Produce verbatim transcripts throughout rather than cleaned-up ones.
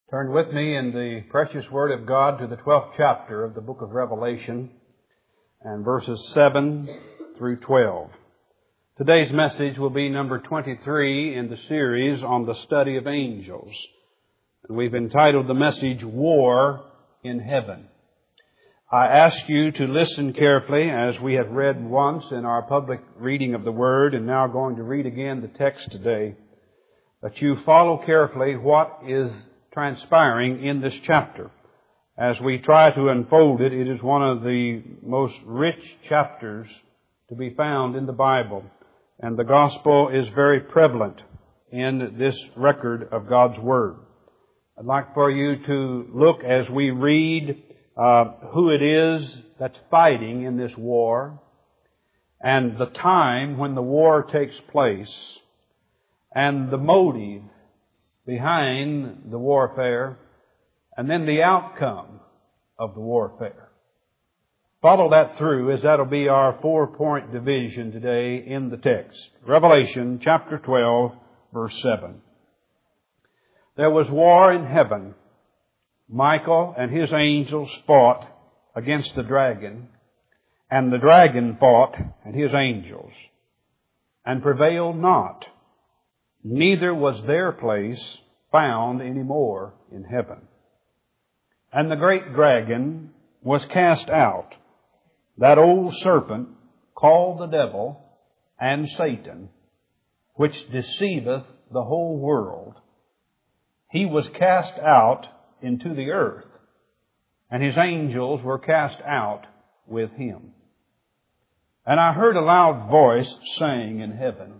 Turn with me in the precious Word of God to the twelfth chapter of the book of Revelation and verses seven through twelve. Today's message will be number twenty-three in the series on the study of angels. We've entitled the message, War in Heaven. I ask you to listen carefully as we have read once in our public reading of the Word and now going to read again the text today, that you follow carefully what is transpiring in this chapter. As we try to unfold it, it is one of the most rich chapters to be found in the Bible, and the gospel is very prevalent in this record of God's Word. I'd like for you to look as we read uh, who it is that's fighting in this war, and the time when the war takes place, and the motive behind the warfare, and then the outcome of the warfare. Follow that through, as that'll be our four-point division today in the text. Revelation chapter twelve, verse seven. There was war in heaven. Michael and his angels fought against the dragon, and the dragon fought and his angels, and prevailed not. Neither was their place found any more in heaven. And the great dragon was cast out, that old serpent called the devil and Satan, which deceiveth the whole world. He was cast out into the earth, and his angels were cast out with him. And I heard a loud voice saying in heaven,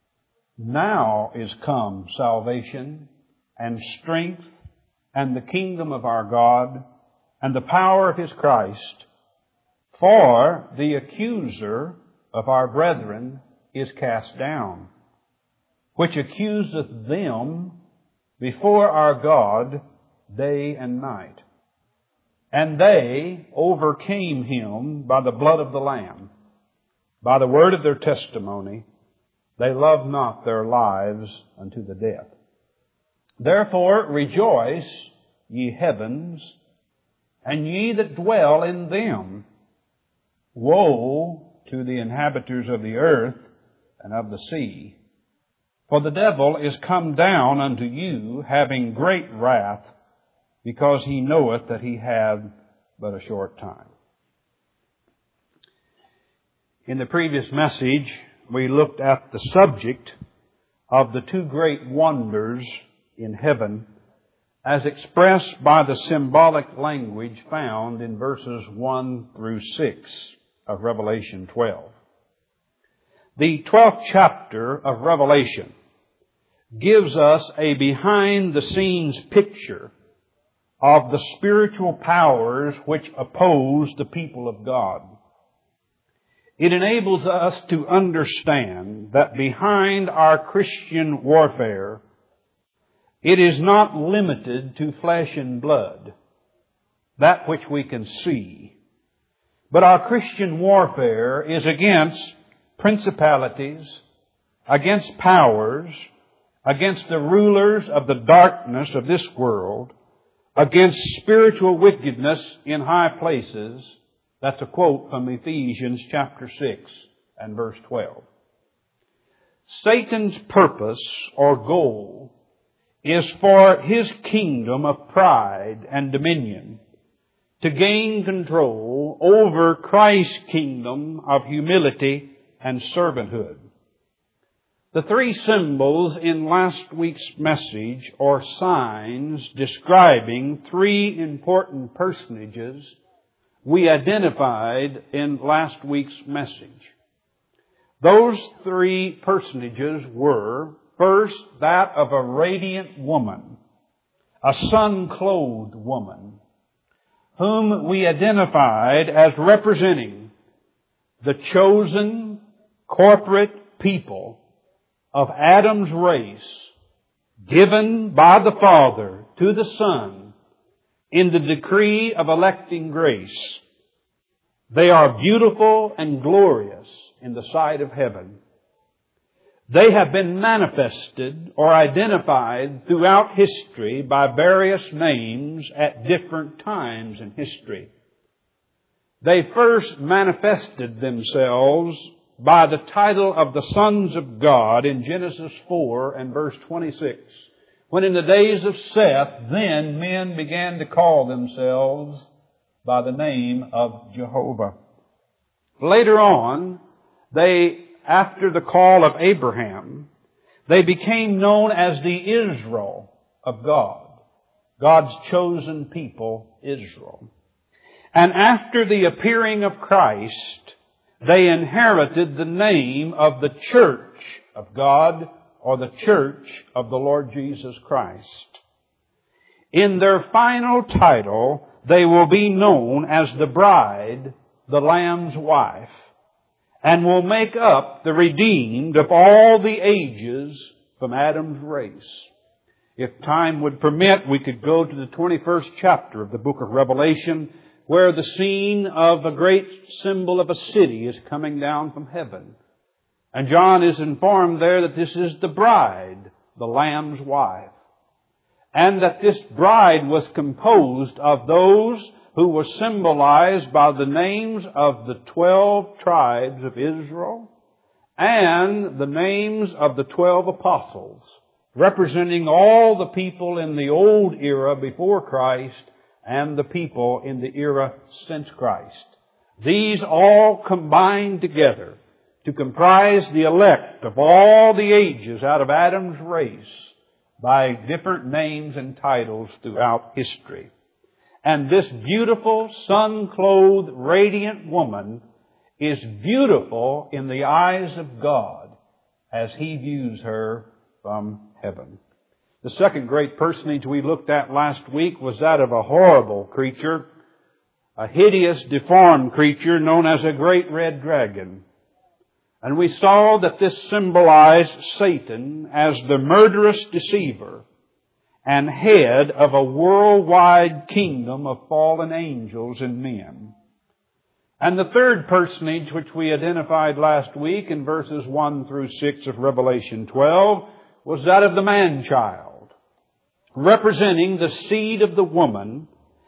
Now is come salvation and strength and the kingdom of our God and the power of His Christ. For the accuser of our brethren is cast down, which accuseth them before our God day and night. And they overcame him by the blood of the Lamb, by the word of their testimony. They loved not their lives unto the death. Therefore rejoice, ye heavens, and ye that dwell in them. Woe to the inhabitants of the earth and of the sea. For the devil is come down unto you, having great wrath, because he knoweth that he hath but a short time. In the previous message, we looked at the subject of the two great wonders in heaven as expressed by the symbolic language found in verses one through six of Revelation twelve. The twelfth chapter of Revelation gives us a behind-the-scenes picture of the spiritual powers which oppose the people of God. It enables us to understand that behind our Christian warfare, it is not limited to flesh and blood, that which we can see. But our Christian warfare is against principalities, against powers, against the rulers of the darkness of this world, against spiritual wickedness in high places. That's a quote from Ephesians chapter six and verse twelve. Satan's purpose or goal is for his kingdom of pride and dominion to gain control over Christ's kingdom of humility and servanthood. The three symbols in last week's message are signs describing three important personages we identified in last week's message. Those three personages were, first, that of a radiant woman, a sun-clothed woman, whom we identified as representing the chosen corporate people of Adam's race, given by the Father to the Son in the decree of electing grace. They are beautiful and glorious in the sight of heaven. They have been manifested or identified throughout history by various names at different times in history. They first manifested themselves by the title of the sons of God in Genesis four and verse twenty-six. When in the days of Seth, then men began to call themselves by the name of Jehovah. Later on, they, after the call of Abraham, they became known as the Israel of God, God's chosen people, Israel. And after the appearing of Christ, they inherited the name of the Church of God, or the Church of the Lord Jesus Christ. In their final title, they will be known as the bride, the Lamb's wife, and will make up the redeemed of all the ages from Adam's race. If time would permit, we could go to the twenty-first chapter of the book of Revelation, where the scene of a great symbol of a city is coming down from heaven. And John is informed there that this is the bride, the Lamb's wife. And that this bride was composed of those who were symbolized by the names of the twelve tribes of Israel and the names of the twelve apostles, representing all the people in the old era before Christ and the people in the era since Christ. These all combined together to comprise the elect of all the ages out of Adam's race by different names and titles throughout history. And this beautiful, sun-clothed, radiant woman is beautiful in the eyes of God as He views her from heaven. The second great personage we looked at last week was that of a horrible creature, a hideous, deformed creature known as a great red dragon. And we saw that this symbolized Satan as the murderous deceiver and head of a worldwide kingdom of fallen angels and men. And the third personage which we identified last week in verses one through six of Revelation twelve was that of the man-child, representing the seed of the woman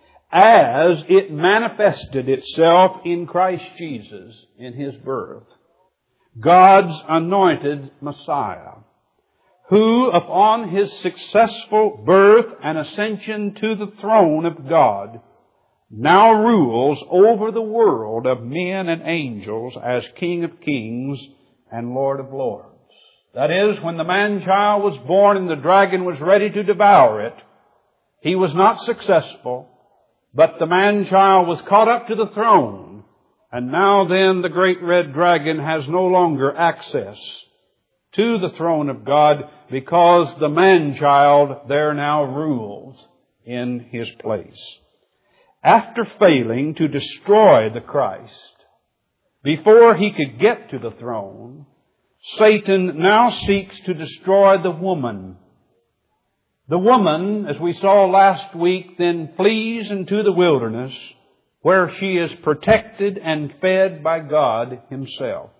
as it manifested itself in Christ Jesus in His birth. God's anointed Messiah, who upon His successful birth and ascension to the throne of God, now rules over the world of men and angels as King of kings and Lord of lords. That is, when the man-child was born and the dragon was ready to devour it, he was not successful, but the man-child was caught up to the throne. And now then the great red dragon has no longer access to the throne of God because the man-child there now rules in His place. After failing to destroy the Christ, before He could get to the throne, Satan now seeks to destroy the woman. The woman, as we saw last week, then flees into the wilderness, where she is protected and fed by God Himself.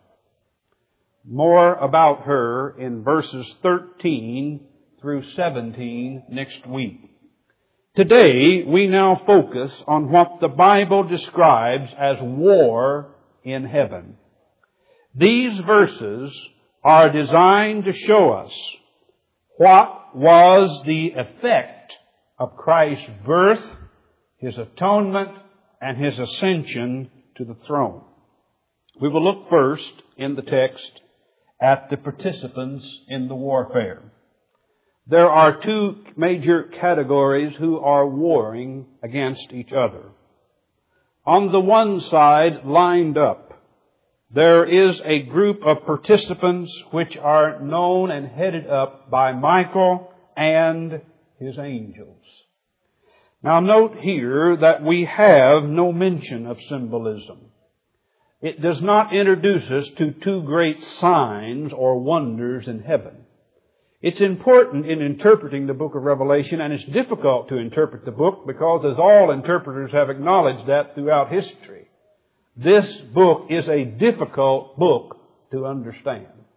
More about her in verses thirteen through seventeen next week. Today, we now focus on what the Bible describes as war in heaven. These verses are designed to show us what was the effect of Christ's birth, His atonement, and His ascension to the throne. We will look first in the text at the participants in the warfare. There are two major categories who are warring against each other. On the one side, lined up, there is a group of participants which are known and headed up by Michael and his angels. Now note here that we have no mention of symbolism. It does not introduce us to two great signs or wonders in heaven. It's important in interpreting the book of Revelation, and it's difficult to interpret the book because, as all interpreters have acknowledged that throughout history, this book is a difficult book to understand.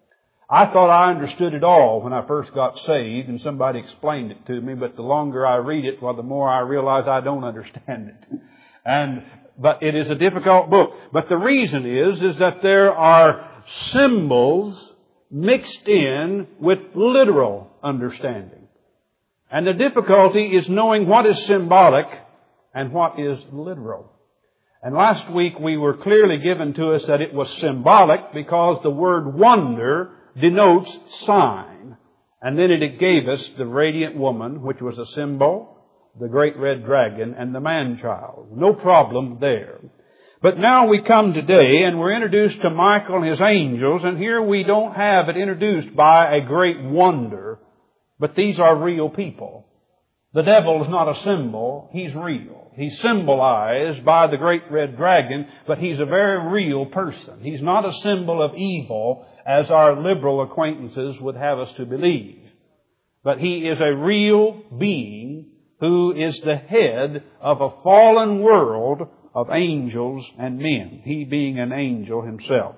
I thought I understood it all when I first got saved and somebody explained it to me, but the longer I read it, well, the more I realize I don't understand it. And, but it is a difficult book. But the reason is, is that there are symbols mixed in with literal understanding. And the difficulty is knowing what is symbolic and what is literal. And last week we were clearly given to us that it was symbolic because the word wonder denotes sign. And then it gave us the radiant woman, which was a symbol, the great red dragon, and the man-child. No problem there. But now we come today and we're introduced to Michael and his angels, and here we don't have it introduced by a great wonder, but these are real people. The devil is not a symbol, he's real. He's symbolized by the great red dragon, but he's a very real person. He's not a symbol of evil, as our liberal acquaintances would have us to believe. But he is a real being who is the head of a fallen world of angels and men, he being an angel himself.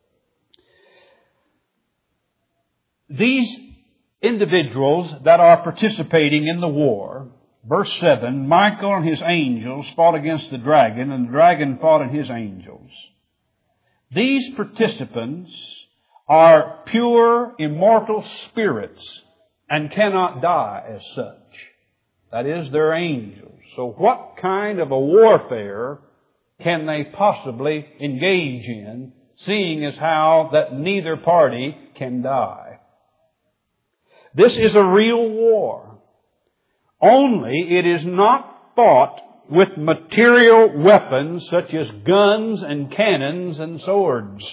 These individuals that are participating in the war, verse seven, Michael and his angels fought against the dragon, and the dragon fought and his angels. These participants are pure, immortal spirits and cannot die as such. That is, they're angels. So what kind of a warfare can they possibly engage in, seeing as how that neither party can die? This is a real war. Only it is not fought with material weapons such as guns and cannons and swords.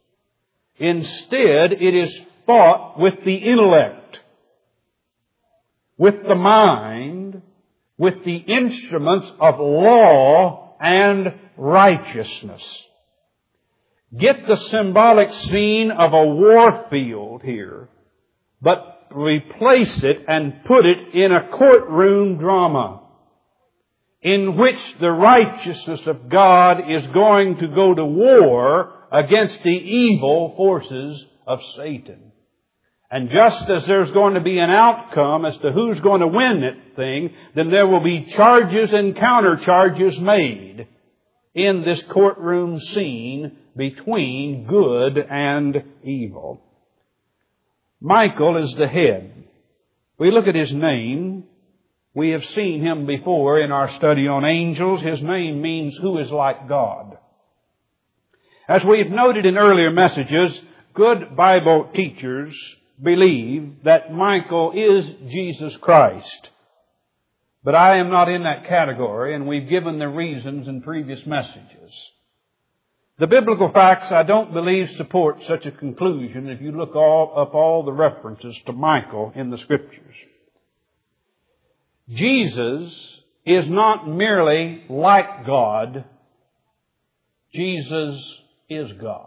Instead, it is fought with the intellect, with the mind, with the instruments of law and righteousness. Get the symbolic scene of a war field here, but replace it and put it in a courtroom drama in which the righteousness of God is going to go to war against the evil forces of Satan. And just as there's going to be an outcome as to who's going to win that thing, then there will be charges and countercharges made in this courtroom scene between good and evil. Michael is the head. We look at his name. We have seen him before in our study on angels. His name means who is like God. As we've noted in earlier messages, good Bible teachers believe that Michael is Jesus Christ. But I am not in that category, and we've given the reasons in previous messages. The biblical facts, I don't believe, support such a conclusion if you look all, up all the references to Michael in the Scriptures. Jesus is not merely like God. Jesus is God.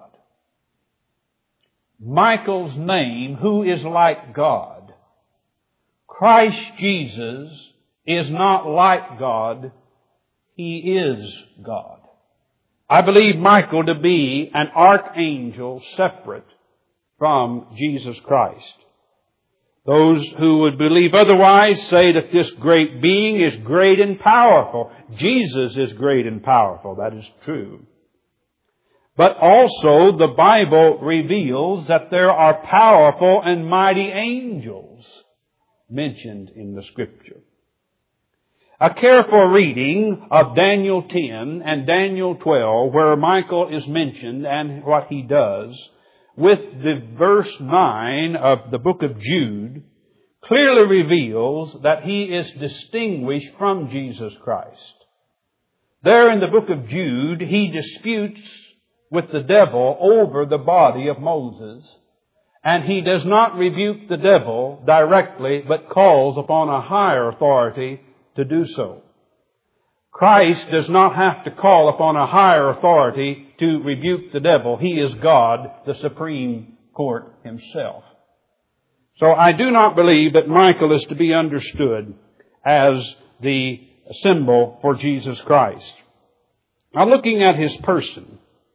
Michael's name, who is like God. Christ Jesus is not like God. He is God. I believe Michael to be an archangel separate from Jesus Christ. Those who would believe otherwise say that this great being is great and powerful. Jesus is great and powerful. That is true. But also the Bible reveals that there are powerful and mighty angels mentioned in the Scripture. A careful reading of Daniel ten and Daniel twelve, where Michael is mentioned and what he does, with the verse nine of the book of Jude, clearly reveals that he is distinguished from Jesus Christ. There in the book of Jude, he disputes with the devil over the body of Moses, and he does not rebuke the devil directly, but calls upon a higher authority to do so. Christ does not have to call upon a higher authority to rebuke the devil. He is God, the Supreme Court himself. So I do not believe that Michael is to be understood as the symbol for Jesus Christ. Now looking at his person,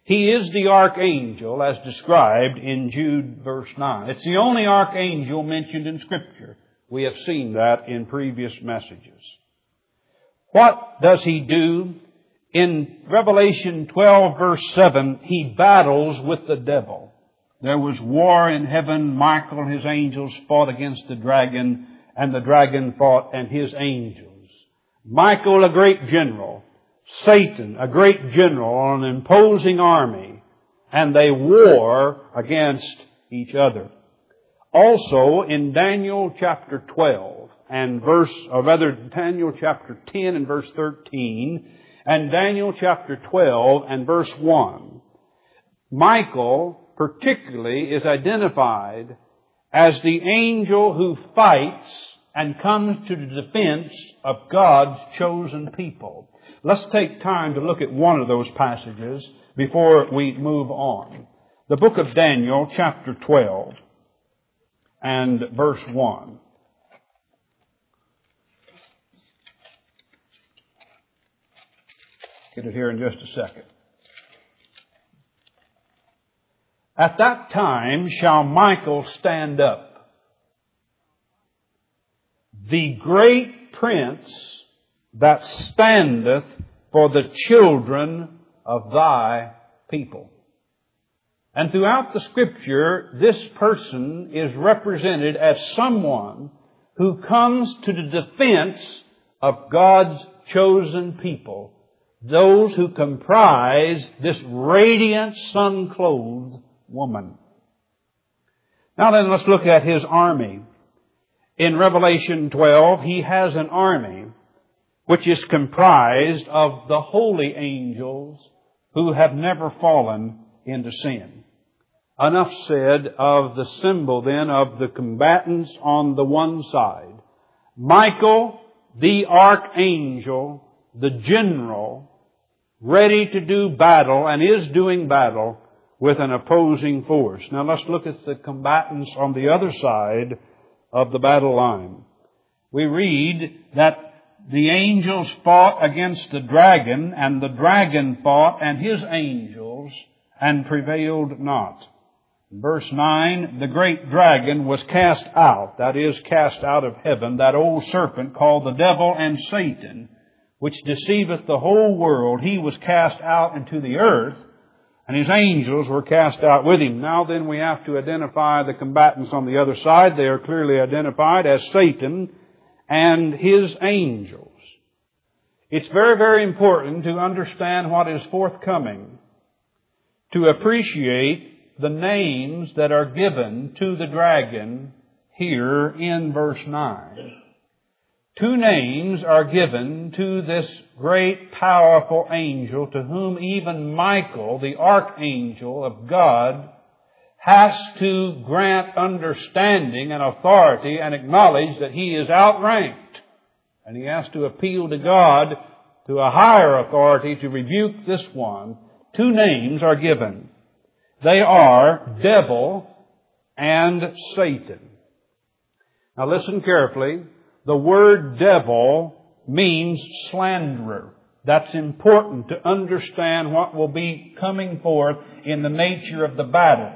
He is the archangel as described in Jude verse nine. It's the only archangel mentioned in Scripture. We have seen that in previous messages. What does he do? In Revelation twelve verse seven, he battles with the devil. There was war in heaven. Michael and his angels fought against the dragon, and the dragon fought and his angels. Michael, a great general. Satan, a great general on an imposing army. And they war against each other. Also, in Daniel chapter twelve and verse, or rather Daniel chapter ten and verse thirteen, and Daniel chapter twelve and verse one, Michael particularly is identified as the angel who fights and comes to the defense of God's chosen people. Let's take time to look at one of those passages before we move on. The book of Daniel, chapter twelve and verse one. Get it here in just a second. At that time shall Michael stand up, the great prince that standeth for the children of thy people. And throughout the Scripture, this person is represented as someone who comes to the defense of God's chosen people, those who comprise this radiant, sun-clothed woman. Now then, let's look at his army. In Revelation twelve, he has an army which is comprised of the holy angels who have never fallen into sin. Enough said of the symbol then of the combatants on the one side. Michael, the archangel, the general, ready to do battle and is doing battle with an opposing force. Now let's look at the combatants on the other side of the battle line. We read that the angels fought against the dragon, and the dragon fought and his angels, and prevailed not. Verse nine, the great dragon was cast out, that is, cast out of heaven, that old serpent called the devil and Satan, which deceiveth the whole world. He was cast out into the earth, and his angels were cast out with him. Now then we have to identify the combatants on the other side. They are clearly identified as Satan and his angels. It's very, very important to understand what is forthcoming, to appreciate the names that are given to the dragon here in verse nine. Two names are given to this great, powerful angel to whom even Michael, the archangel of God, has to grant understanding and authority and acknowledge that he is outranked. And he has to appeal to God, to a higher authority, to rebuke this one. Two names are given. They are devil and Satan. Now listen carefully. The word devil means slanderer. That's important to understand what will be coming forth in the nature of the battle.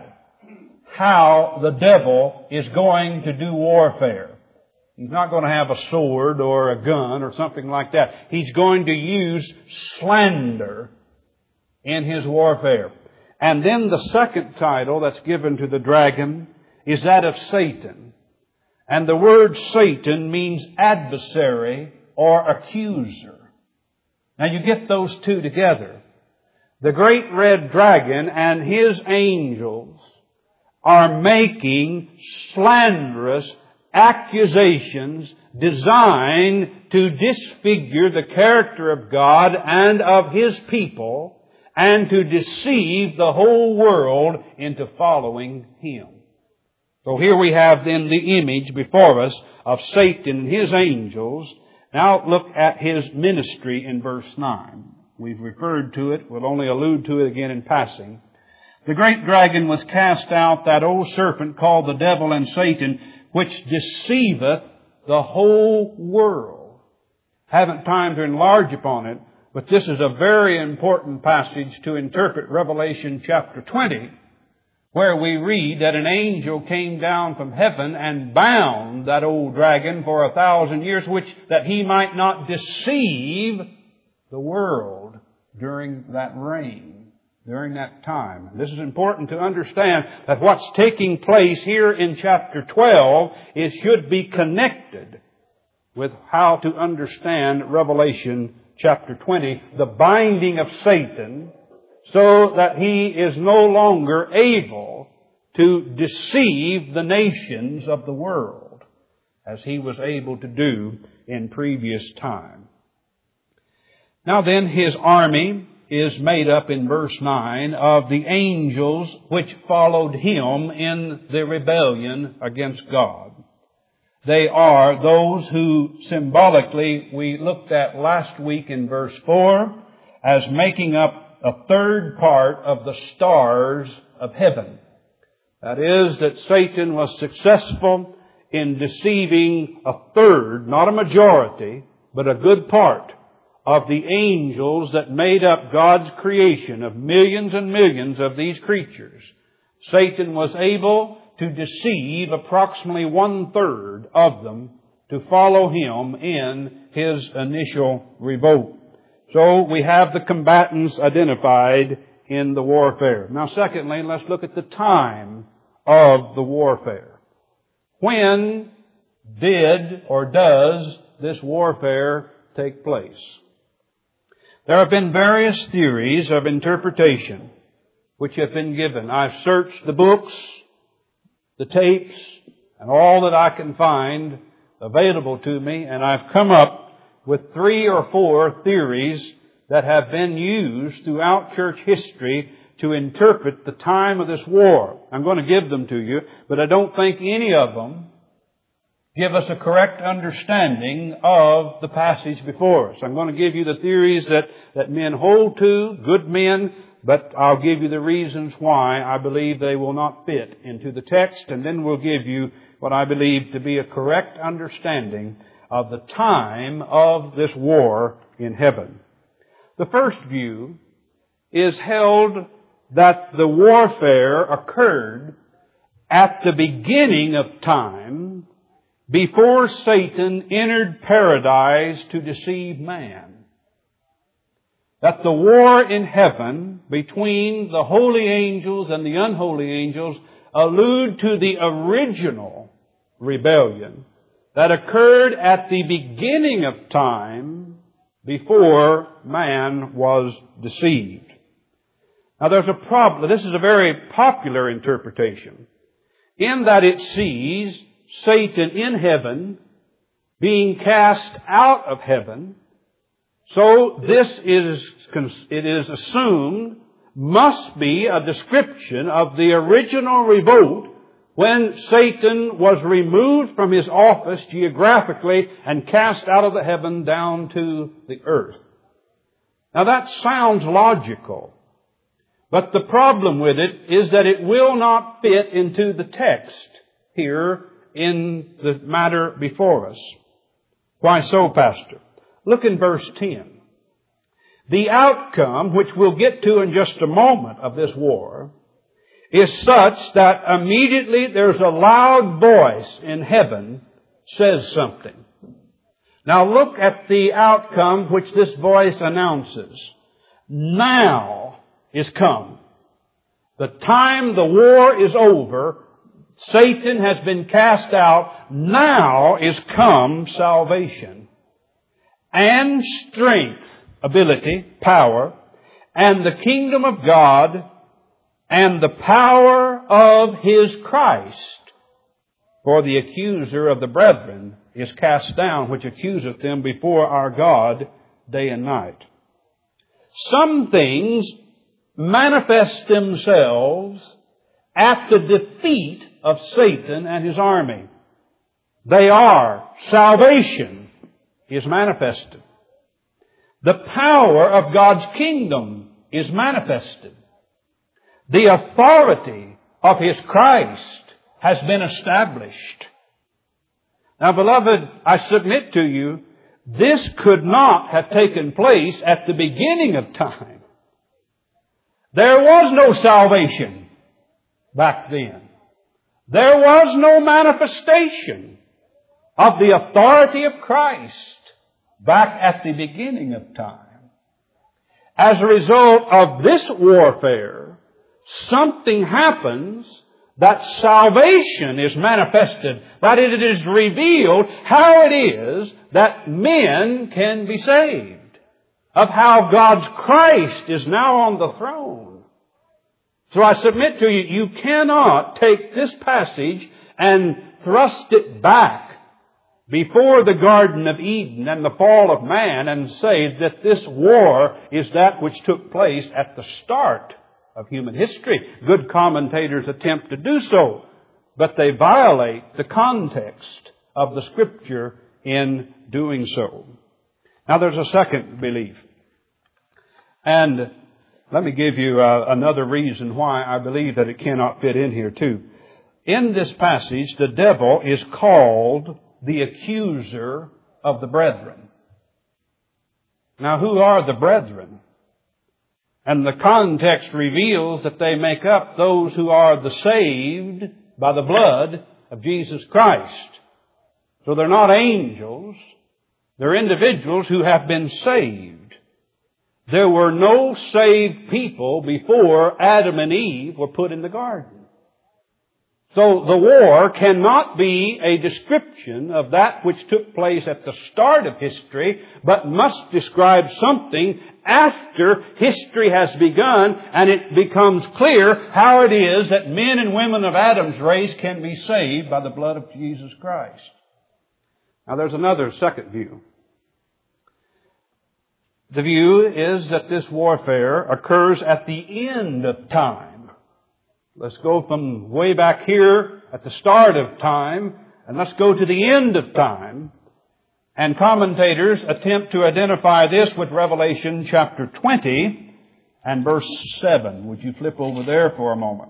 How the devil is going to do warfare. He's not going to have a sword or a gun or something like that. He's going to use slander in his warfare. And then the second title that's given to the dragon is that of Satan. And the word Satan means adversary or accuser. Now you get those two together. The great red dragon and his angels are making slanderous accusations designed to disfigure the character of God and of His people and to deceive the whole world into following Him. So here we have then the image before us of Satan and his angels. Now look at his ministry in verse nine. We've referred to it. We'll only allude to it again in passing. The great dragon was cast out, that old serpent called the devil and Satan, which deceiveth the whole world. Haven't time to enlarge upon it, But this is a very important passage to interpret Revelation chapter twenty, where we read that an angel came down from heaven and bound that old dragon for a thousand years, which that he might not deceive the world during that reign, during that time. This is important to understand that what's taking place here in chapter twelve is should be connected with how to understand Revelation chapter twenty, the binding of Satan, so that he is no longer able to deceive the nations of the world, as he was able to do in previous time. Now then, his army is made up in verse nine of the angels which followed him in the rebellion against God. They are those who symbolically we looked at last week in verse four as making up a third part of the stars of heaven. That is, that Satan was successful in deceiving a third, not a majority, but a good part of the angels that made up God's creation of millions and millions of these creatures. Satan was able to deceive approximately one-third of them to follow him in his initial revolt. So we have the combatants identified in the warfare. Now secondly, let's look at the time of the warfare. When did or does this warfare take place? There have been various theories of interpretation which have been given. I've searched the books, the tapes, and all that I can find available to me, and I've come up with three or four theories that have been used throughout church history to interpret the time of this war. I'm going to give them to you, but I don't think any of them give us a correct understanding of the passage before us. I'm going to give you the theories that, that men hold to, good men, but I'll give you the reasons why I believe they will not fit into the text, and then we'll give you what I believe to be a correct understanding of the time of this war in heaven. The first view is held that the warfare occurred at the beginning of time before Satan entered paradise to deceive man. That the war in heaven between the holy angels and the unholy angels allude to the original rebellion that occurred at the beginning of time before man was deceived. Now there's a problem. This is a very popular interpretation in that it sees Satan in heaven being cast out of heaven. So this is, it is assumed, must be a description of the original revolt when Satan was removed from his office geographically and cast out of the heaven down to the earth. Now that sounds logical, but the problem with it is that it will not fit into the text here in the matter before us. Why so, Pastor? Look in verse ten. The outcome, which we'll get to in just a moment, of this war is such that immediately there's a loud voice in heaven says something. Now look at the outcome which this voice announces. Now is come. The time the war is over, Satan has been cast out. Now is come salvation and strength, ability, power, and the kingdom of God and the power of His Christ. For the accuser of the brethren is cast down, which accuseth them before our God day and night. Some things manifest themselves at the defeat of Satan and his army. They are salvation is manifested. The power of God's kingdom is manifested. The authority of His Christ has been established. Now, beloved, I submit to you This could not have taken place at the beginning of time. There was no salvation back then. There was no manifestation of the authority of Christ back at the beginning of time. As a result of this warfare, something happens that salvation is manifested, that it is revealed how it is that men can be saved, of how God's Christ is now on the throne. So I submit to you, you cannot take this passage and thrust it back before the Garden of Eden and the fall of man and say that this war is that which took place at the start of human history. Good commentators attempt to do so, but they violate the context of the Scripture in doing so. Now there's a second belief. And let me give you uh, another reason why I believe that it cannot fit in here too. In this passage, the devil is called the accuser of the brethren. Now, who are the brethren? And the context reveals that they make up those who are the saved by the blood of Jesus Christ. So they're not angels. They're individuals who have been saved. There were no saved people before Adam and Eve were put in the garden. So the war cannot be a description of that which took place at the start of history, but must describe something after history has begun, and it becomes clear how it is that men and women of Adam's race can be saved by the blood of Jesus Christ. Now there's another second view. The view is that this warfare occurs at the end of time. Let's go from way back here at the start of time, and let's go to the end of time. And commentators attempt to identify this with Revelation chapter twenty and verse seven. Would you flip over there for a moment?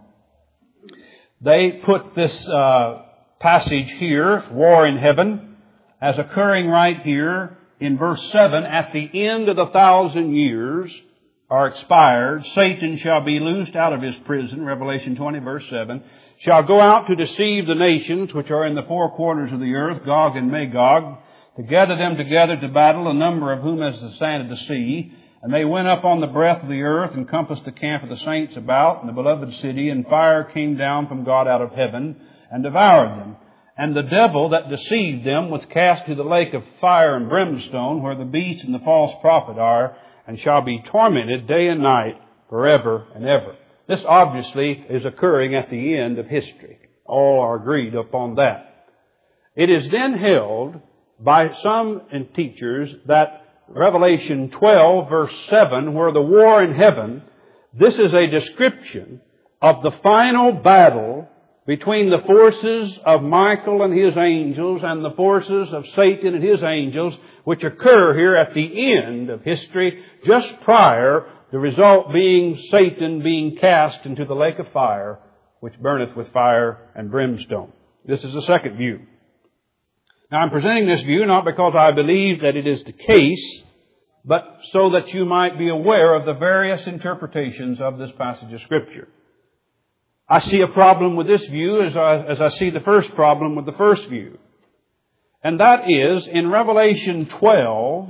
They put this uh, passage here, war in heaven, as occurring right here in verse seven. At the end of the thousand years are expired, Satan shall be loosed out of his prison, Revelation twenty verse seven, shall go out to deceive the nations which are in the four corners of the earth, Gog and Magog, to gather them together to battle, a number of whom as the sand of the sea. And they went up on the breadth of the earth and compassed the camp of the saints about, and the beloved city, and fire came down from God out of heaven and devoured them. And the devil that deceived them was cast to the lake of fire and brimstone, where the beast and the false prophet are, and shall be tormented day and night forever and ever. This obviously is occurring at the end of history. All are agreed upon that. It is then held by some teachers that Revelation twelve verse seven, where the war in heaven, this is a description of the final battle between the forces of Michael and his angels and the forces of Satan and his angels, which occur here at the end of history, just prior, the result being Satan being cast into the lake of fire, which burneth with fire and brimstone. This is the second view. Now I'm presenting this view not because I believe that it is the case, but so that you might be aware of the various interpretations of this passage of Scripture. I see a problem with this view as I, as I see the first problem with the first view. And that is, in Revelation twelve,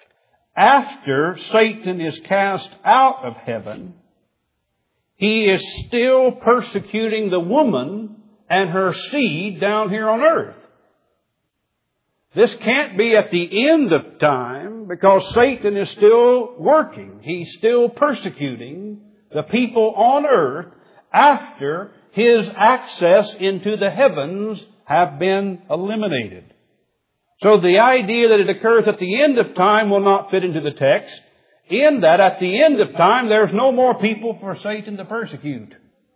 after Satan is cast out of heaven, he is still persecuting the woman and her seed down here on earth. This can't be at the end of time because Satan is still working. He's still persecuting the people on earth after his access into the heavens have been eliminated. So the idea that it occurs at the end of time will not fit into the text, in that at the end of time there's no more people for Satan to persecute.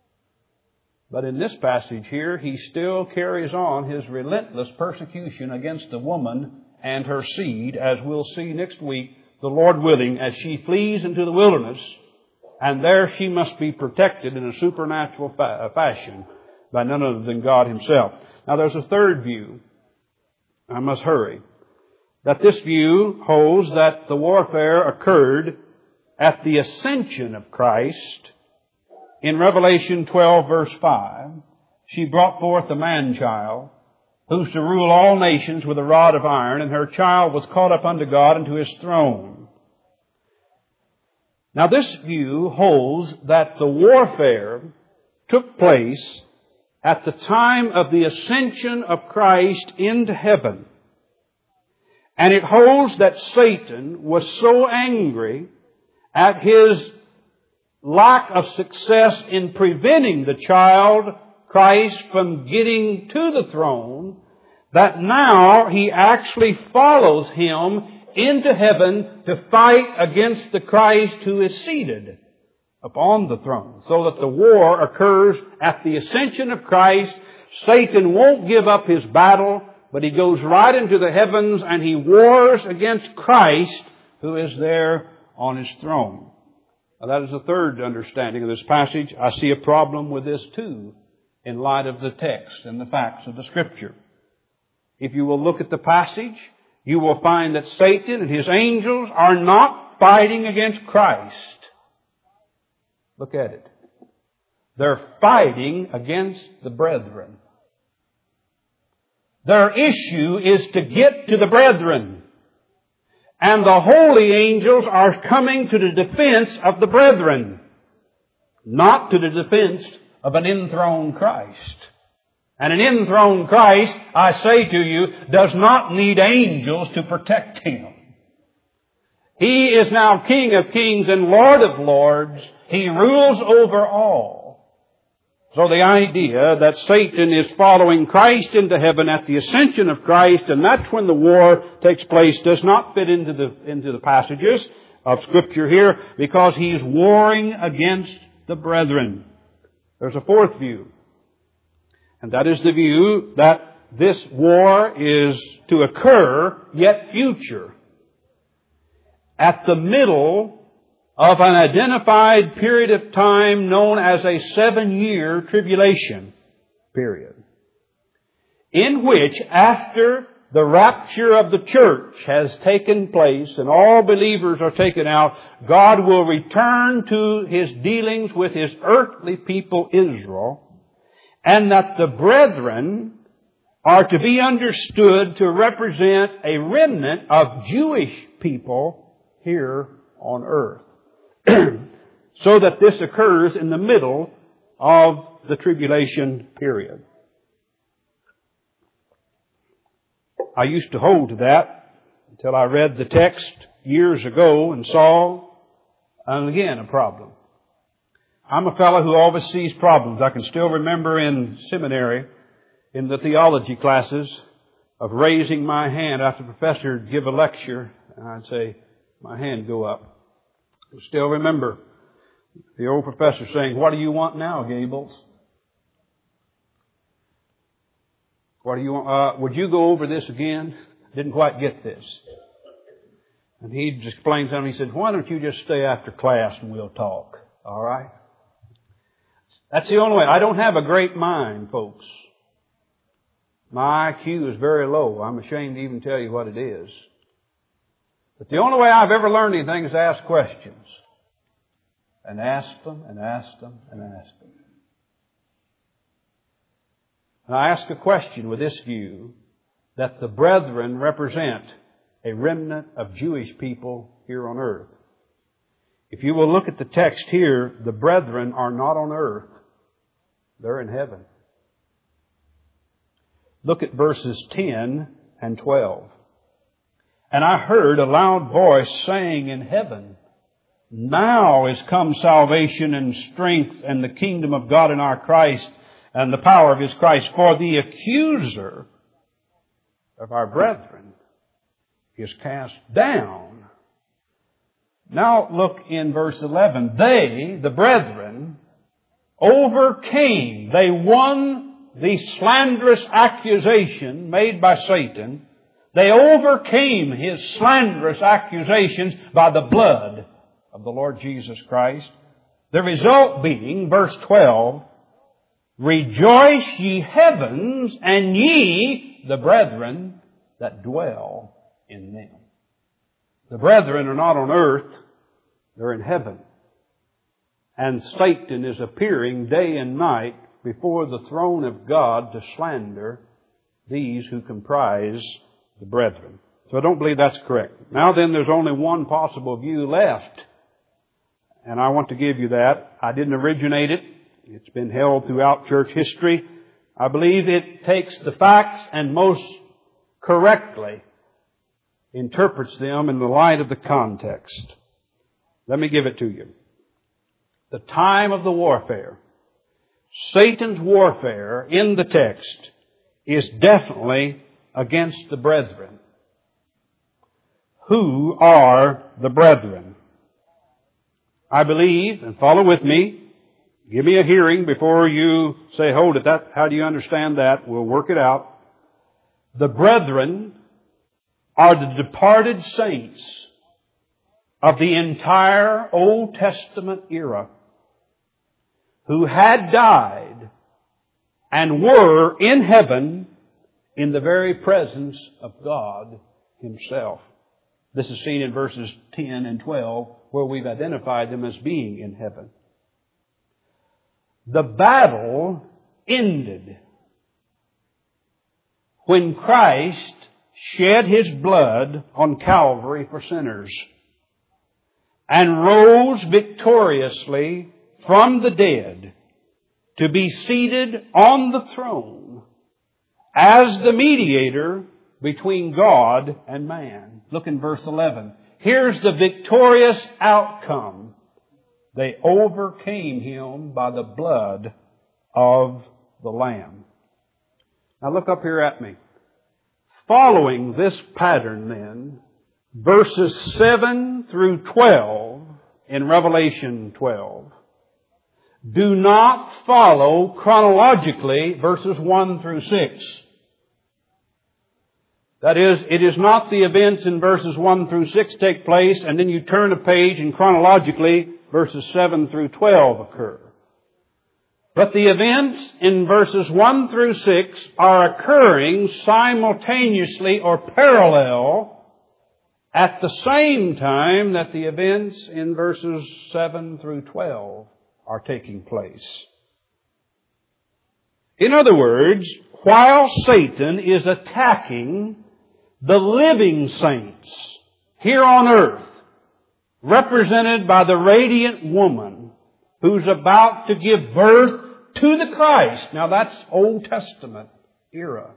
But in this passage here, he still carries on his relentless persecution against the woman and her seed, as we'll see next week, the Lord willing, as she flees into the wilderness, and there she must be protected in a supernatural fa- fashion by none other than God Himself. Now there's a third view. I must hurry. that this view holds that the warfare occurred at the ascension of Christ. In Revelation twelve verse five, she brought forth a man-child, who's to rule all nations with a rod of iron, and her child was caught up unto God and to His throne. Now this view holds that the warfare took place at the time of the ascension of Christ into heaven. And it holds that Satan was so angry at his lack of success in preventing the child Christ from getting to the throne, that now he actually follows Him into heaven to fight against the Christ who is seated upon the throne. So that the war occurs at the ascension of Christ. Satan won't give up his battle, but he goes right into the heavens and he wars against Christ who is there on His throne. Now that is the third understanding of this passage. I see a problem with this too, in light of the text and the facts of the Scripture. If you will look at the passage, you will find that Satan and his angels are not fighting against Christ. Look at it. They're fighting against the brethren. Their issue is to get to the brethren. And the holy angels are coming to the defense of the brethren, not to the defense of an enthroned Christ. And an enthroned Christ, I say to you, does not need angels to protect Him. He is now King of kings and Lord of lords. He rules over all. So the idea that Satan is following Christ into heaven at the ascension of Christ, and that's when the war takes place, does not fit into the, into the passages of Scripture here, because he's warring against the brethren. There's a fourth view, and that is the view that this war is to occur, yet future, at the middle of an identified period of time known as a seven-year tribulation period, in which, after the rapture of the church has taken place and all believers are taken out, God will return to His dealings with His earthly people Israel, and that the brethren are to be understood to represent a remnant of Jewish people here on earth. So that this occurs in the middle of the tribulation period. I used to hold to that until I read the text years ago and saw, and again, a problem. I'm a fellow who always sees problems. I can still remember in seminary, in the theology classes, of raising my hand after the professor would give a lecture, and I'd say, my hand go up. I still remember the old professor saying, "What do you want now, Gables? What do you want? Uh, would you go over this again? Didn't quite get this." And he'd explain something. He said, "Why don't you just stay after class and we'll talk? All right?" That's the only way. I don't have a great mind, folks. My I Q is very low. I'm ashamed to even tell you what it is. But the only way I've ever learned anything is to ask questions. And ask them, and ask them, and ask them. And I ask a question with this view, that the brethren represent a remnant of Jewish people here on earth. If you will look at the text here, the brethren are not on earth. They're in heaven. Look at verses ten and twelve. "And I heard a loud voice saying in heaven, Now is come salvation and strength and the kingdom of God in our Christ and the power of His Christ. For the accuser of our brethren is cast down." Now look in verse eleven. "They, the brethren, overcame." They won the slanderous accusation made by Satan. They overcame his slanderous accusations by the blood of the Lord Jesus Christ. The result being, verse twelve, "Rejoice ye heavens, and ye, the brethren, that dwell in them. The brethren are not on earth, they're in heaven. And Satan is appearing day and night before the throne of God to slander these who comprise the brethren. So I don't believe that's correct. Now then, there's only one possible view left. And I want to give you that. I didn't originate it. It's been held throughout church history. I believe it takes the facts and most correctly interprets them in the light of the context. Let me give it to you. The time of the warfare. Satan's warfare in the text is definitely against the brethren. Who are the brethren? I believe, and follow with me, give me a hearing before you say, hold it, that, how do you understand that? We'll work it out. The brethren are the departed saints of the entire Old Testament era who had died and were in heaven in the very presence of God Himself. This is seen in verses ten and twelve, where we've identified them as being in heaven. The battle ended when Christ shed His blood on Calvary for sinners and rose victoriously from the dead to be seated on the throne as the mediator between God and man. Look in verse eleven. Here's the victorious outcome. They overcame Him by the blood of the Lamb. Now look up here at me. Following this pattern then, verses seven through twelve in Revelation twelve do not follow chronologically verses one through six. That is, it is not the events in verses one through six take place and then you turn a page and chronologically verses seven through twelve occur. But the events in verses one through six are occurring simultaneously or parallel at the same time that the events in verses seven through twelve are taking place. In other words, while Satan is attacking the living saints here on earth, represented by the radiant woman who's about to give birth to the Christ. Now that's Old Testament era.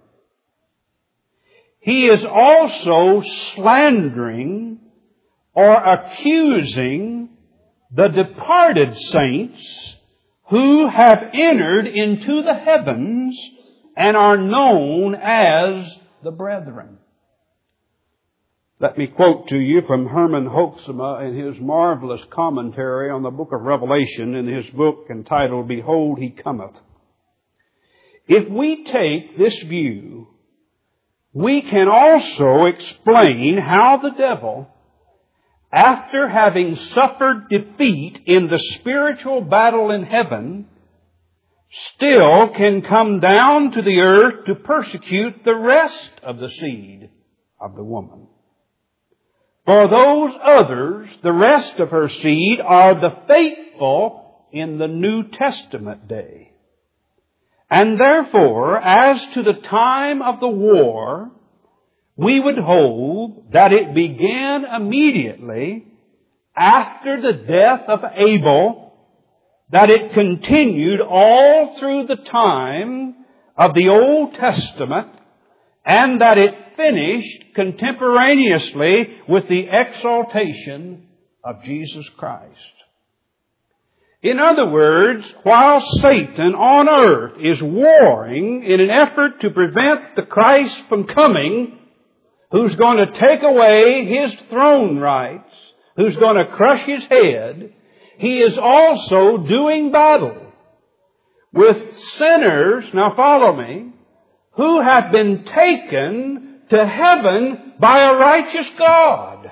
He is also slandering or accusing the departed saints who have entered into the heavens and are known as the brethren. Let me quote to you from Herman Hoeksema in his marvelous commentary on the book of Revelation in his book entitled, Behold, He Cometh. If we take this view, we can also explain how the devil, after having suffered defeat in the spiritual battle in heaven, still can come down to the earth to persecute the rest of the seed of the woman. For those others, the rest of her seed, are the faithful in the New Testament day. And therefore, as to the time of the war, we would hold that it began immediately after the death of Abel, that it continued all through the time of the Old Testament, and that it finished contemporaneously with the exaltation of Jesus Christ. In other words, while Satan on earth is warring in an effort to prevent the Christ from coming, who's going to take away His throne rights, who's going to crush His head, He is also doing battle with sinners, now follow me, who have been taken to heaven by a righteous God.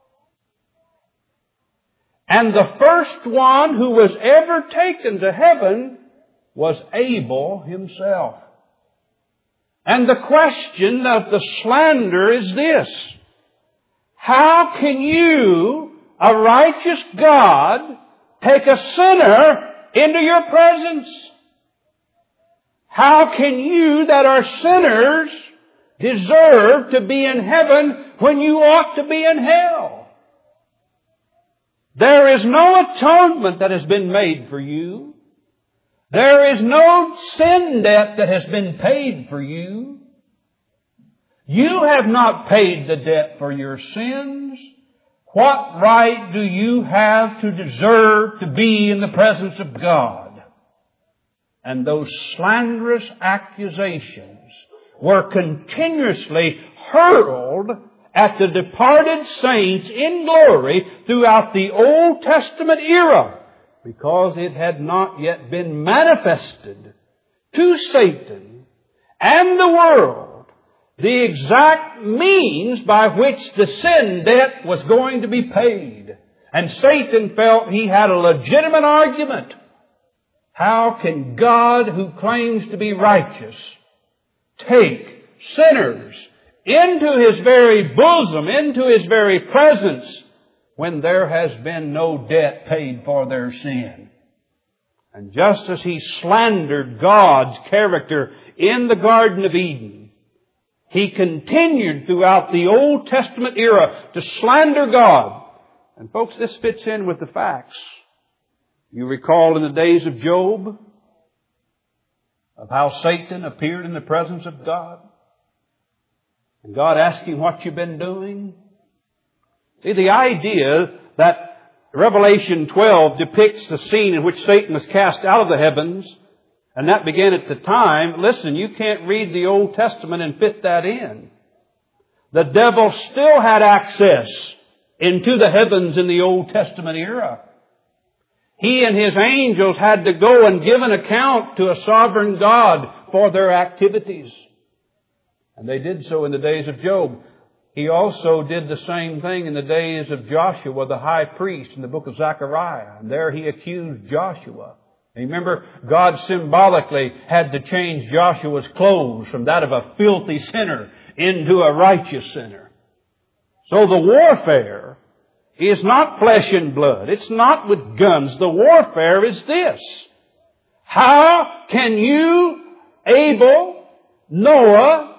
And the first one who was ever taken to heaven was Abel himself. And the question of the slander is this: How can you, a righteous God, take a sinner into your presence? How can you that are sinners deserve to be in heaven when you ought to be in hell? There is no atonement that has been made for you. There is no sin debt that has been paid for you. You have not paid the debt for your sins. What right do you have to deserve to be in the presence of God? And those slanderous accusations were continuously hurled at the departed saints in glory throughout the Old Testament era, because it had not yet been manifested to Satan and the world the exact means by which the sin debt was going to be paid. And Satan felt he had a legitimate argument. How can God, who claims to be righteous, take sinners into His very bosom, into His very presence, when there has been no debt paid for their sin? And just as he slandered God's character in the Garden of Eden, he continued throughout the Old Testament era to slander God. And folks, this fits in with the facts. You recall in the days of Job of how Satan appeared in the presence of God. And God asked him, what you've been doing? See, the idea that Revelation twelve depicts the scene in which Satan was cast out of the heavens, and that began at the time. Listen, you can't read the Old Testament and fit that in. The devil still had access into the heavens in the Old Testament era. He and his angels had to go and give an account to a sovereign God for their activities. And they did so in the days of Job. He also did the same thing in the days of Joshua, the high priest, in the book of Zechariah. And there he accused Joshua. And remember, God symbolically had to change Joshua's clothes from that of a filthy sinner into a righteous sinner. So the warfare is not flesh and blood. It's not with guns. The warfare is this. How can you, Abel, Noah,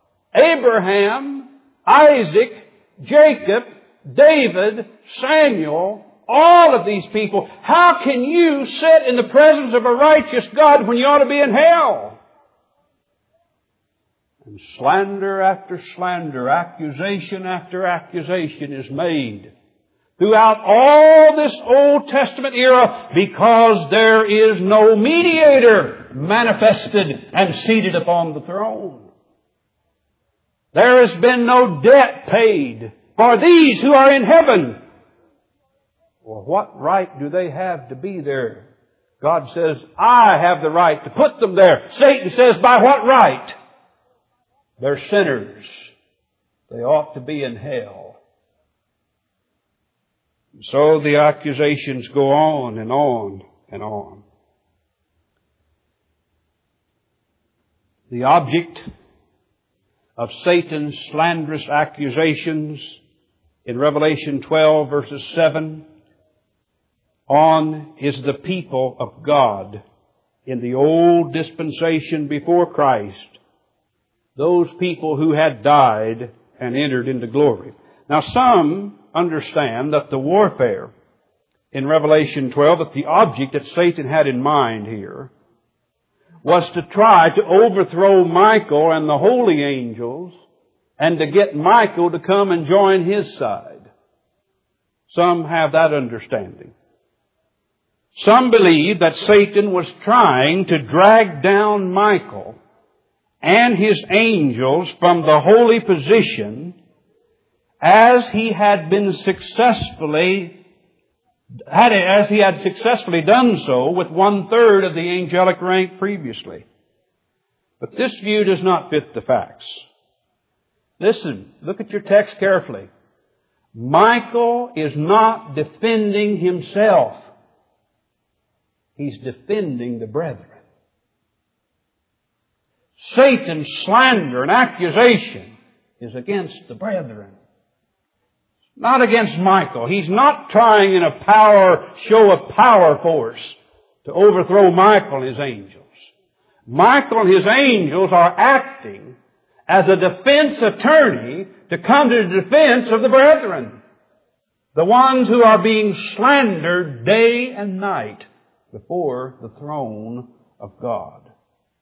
Abraham, Isaac, Jacob, David, Samuel, all of these people, how can you sit in the presence of a righteous God when you ought to be in hell? And slander after slander, accusation after accusation is made throughout all this Old Testament era, because there is no mediator manifested and seated upon the throne. There has been no debt paid for these who are in heaven. Well, what right do they have to be there? God says, I have the right to put them there. Satan says, by what right? They're sinners. They ought to be in hell. And so the accusations go on and on and on. The object of Satan's slanderous accusations in Revelation twelve verses seven on is the people of God in the old dispensation before Christ. Those people who had died and entered into glory. Now some understand that the warfare in Revelation twelve, that the object that Satan had in mind here was to try to overthrow Michael and the holy angels and to get Michael to come and join his side. Some have that understanding. Some believe that Satan was trying to drag down Michael and his angels from the holy position, as he had been successfully, had, as he had successfully done so with one third of the angelic rank previously. But this view does not fit the facts. Listen, look at your text carefully. Michael is not defending himself. He's defending the brethren. Satan's slander and accusation is against the brethren. Not against Michael. He's not trying in a power, show of power force to overthrow Michael and his angels. Michael and his angels are acting as a defense attorney to come to the defense of the brethren. The ones who are being slandered day and night before the throne of God.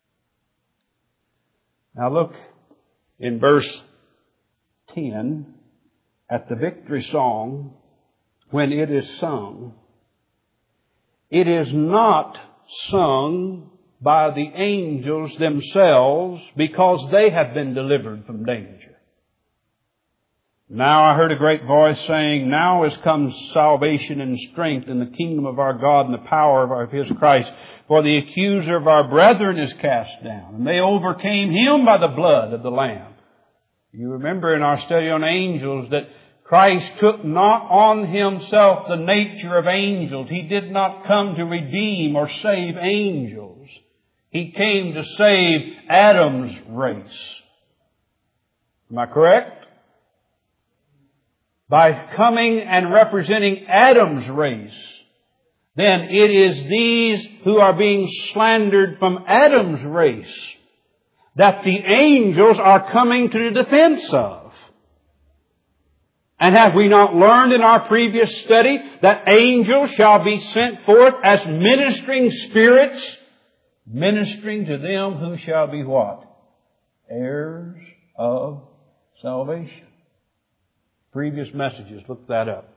Now look in verse ten at the victory song when it is sung. It is not sung by the angels themselves because they have been delivered from danger. Now I heard a great voice saying, now is come salvation and strength in the kingdom of our God and the power of, our, of His Christ. For the accuser of our brethren is cast down, and they overcame him by the blood of the Lamb. You remember in our study on angels that Christ took not on Himself the nature of angels. He did not come to redeem or save angels. He came to save Adam's race. Am I correct? By coming and representing Adam's race, then it is these who are being slandered from Adam's race that the angels are coming to the defense of. And have we not learned in our previous study that angels shall be sent forth as ministering spirits, ministering to them who shall be what? Heirs of salvation. Previous messages, look that up.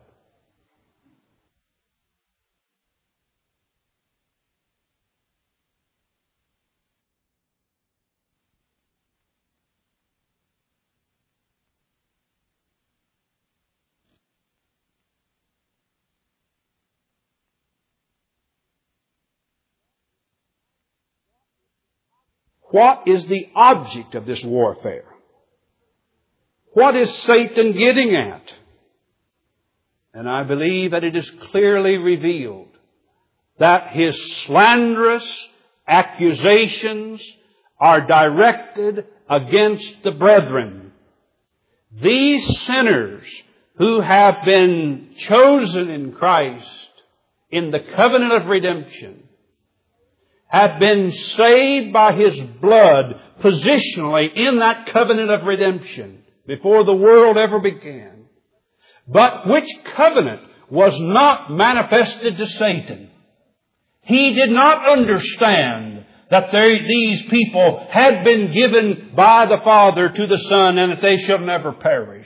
What is the object of this warfare? What is Satan getting at? And I believe that it is clearly revealed that his slanderous accusations are directed against the brethren. These sinners who have been chosen in Christ in the covenant of redemption have been saved by His blood positionally in that covenant of redemption before the world ever began. But which covenant was not manifested to Satan? He did not understand that they, these people had been given by the Father to the Son and that they shall never perish.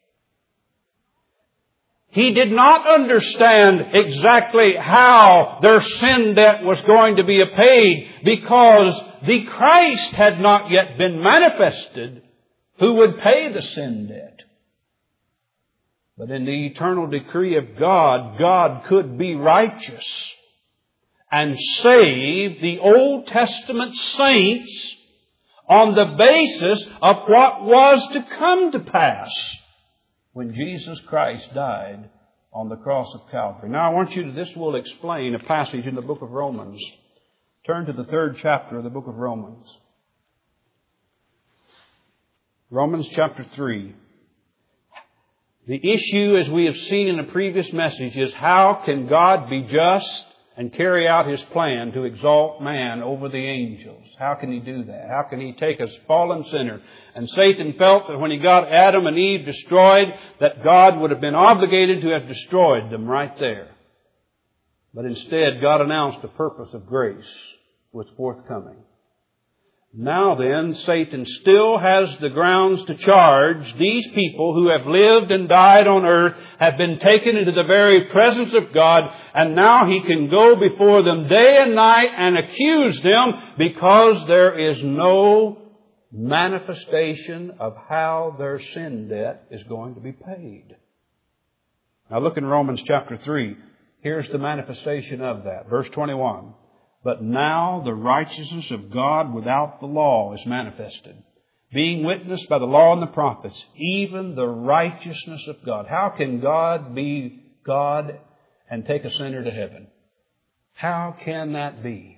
He did not understand exactly how their sin debt was going to be paid because the Christ had not yet been manifested who would pay the sin debt. But in the eternal decree of God, God could be righteous and save the Old Testament saints on the basis of what was to come to pass when Jesus Christ died on the cross of Calvary. Now I want you to, this will explain a passage in the book of Romans. Turn to the third chapter of the book of Romans. Romans chapter three. The issue, as we have seen in the previous message, is how can God be just and carry out His plan to exalt man over the angels? How can He do that? How can He take a fallen sinner? And Satan felt that when he got Adam and Eve destroyed, that God would have been obligated to have destroyed them right there. But instead, God announced the purpose of grace was forthcoming. Now then, Satan still has the grounds to charge these people who have lived and died on earth, have been taken into the very presence of God, and now he can go before them day and night and accuse them because there is no manifestation of how their sin debt is going to be paid. Now look in Romans chapter three. Here's the manifestation of that. Verse twenty-one. But now the righteousness of God without the law is manifested, being witnessed by the law and the prophets, even the righteousness of God. How can God be God and take a sinner to heaven? How can that be?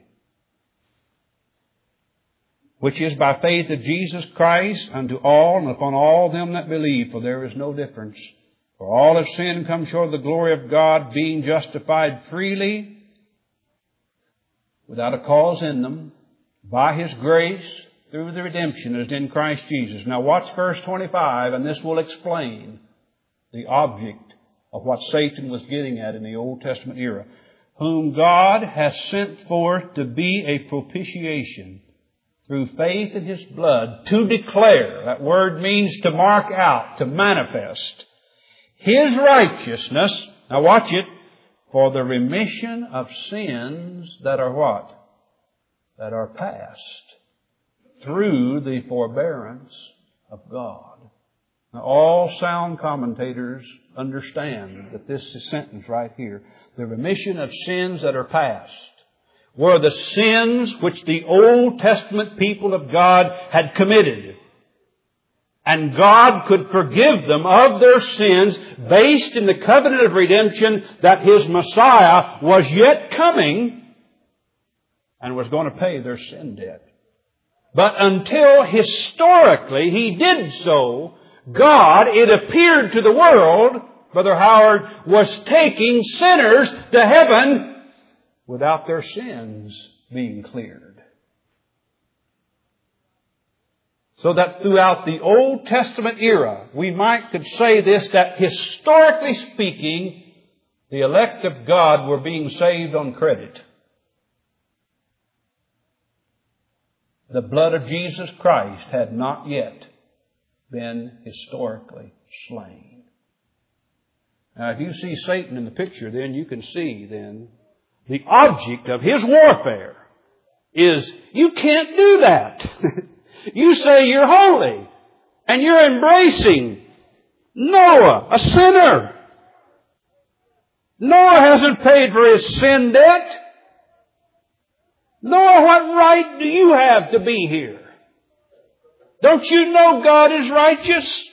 Which is by faith of Jesus Christ unto all and upon all them that believe, for there is no difference For all have sinned and come short of the glory of God, being justified freely, without a cause in them, by His grace, through the redemption that is in Christ Jesus. Now watch verse twenty-five, and this will explain the object of what Satan was getting at in the Old Testament era. Whom God has sent forth to be a propitiation through faith in His blood, to declare, that word means to mark out, to manifest, His righteousness, now watch it, for the remission of sins that are what? That are past, through the forbearance of God. Now, all sound commentators understand that this sentence right here, the remission of sins that are past, were the sins which the Old Testament people of God had committed. And God could forgive them of their sins based in the covenant of redemption that His Messiah was yet coming and was going to pay their sin debt. But until historically He did so, God, it appeared to the world, Brother Howard, was taking sinners to heaven without their sins being cleared. So that throughout the Old Testament era, we might could say this, that historically speaking, the elect of God were being saved on credit. The blood of Jesus Christ had not yet been historically slain. Now, if you see Satan in the picture, then you can see then the object of his warfare is you can't do that. You say you're holy, and you're embracing Noah, a sinner. Noah hasn't paid for his sin debt. Noah, what right do you have to be here? Don't you know God is righteous?